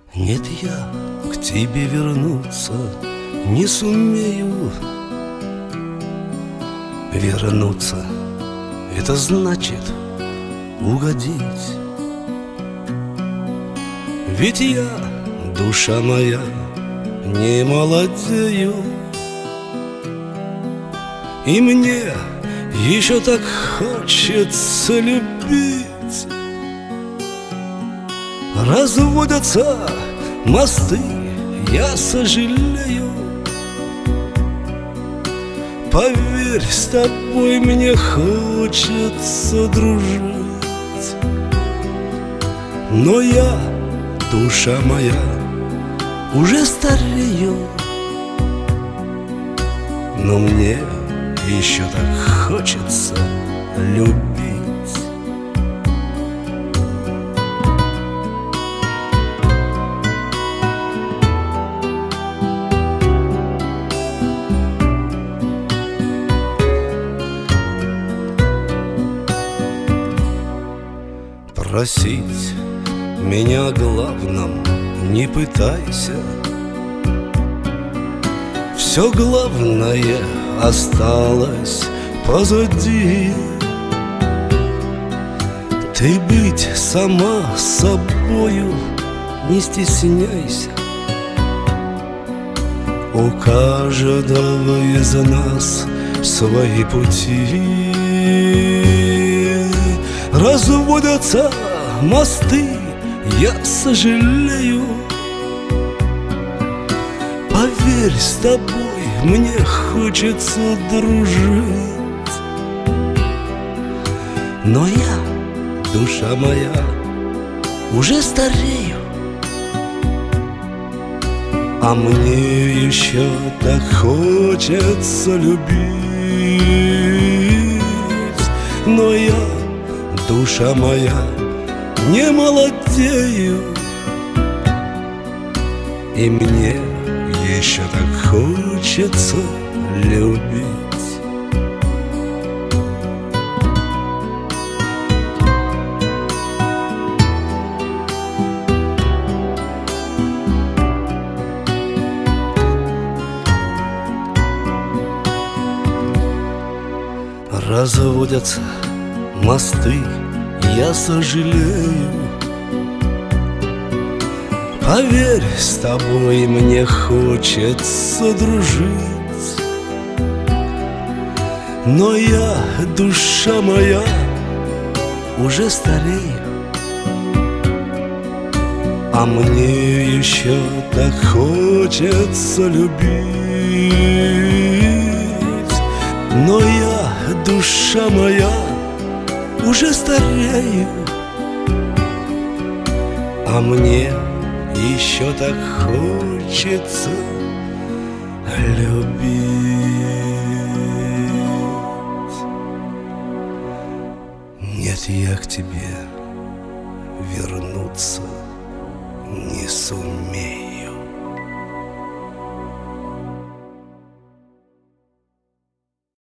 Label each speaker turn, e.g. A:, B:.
A: Нет, я к тебе вернуться не сумею. Вернуться — это значит угодить. Ведь я, душа моя, не молодею, и мне еще так хочется любить. Разводятся мосты, я сожалею. Поверь, с тобой мне хочется дружить. Но я, душа моя, уже старею, но мне еще так хочется любить. Просить меня о главном не пытайся. Все главное осталось позади. Ты быть сама собою не стесняйся. У каждого из нас свои пути. Разводятся мосты, я сожалею. Поверь, с тобой мне хочется дружить. Но я, душа моя, уже старею, а мне еще так хочется любить. Но я, душа моя, не молодею, и мне еще так хочется любить. Разводятся мосты, я сожалею. Поверь, с тобой мне хочется дружить. Но я, душа моя, уже старею, а мне еще так хочется любить. Но я, душа моя, уже старею, а мне еще так хочется любить. Нет, я к тебе вернуться не сумею.